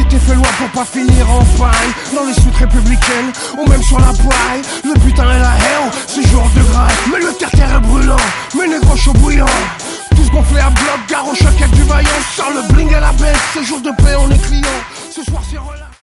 été fait loi pour pas finir en paille. Dans les suites républicaines, ou même sur la paille. Le butin et la haine, c'est jour de grâce. Mais le terre-terre est brûlant, mes négros chaud bouillant. Tous gonflés à bloc, gare au choc avec du vaillant. Sur le bling à la baisse, c'est jour de paix, on est client. Ce soir c'est relax.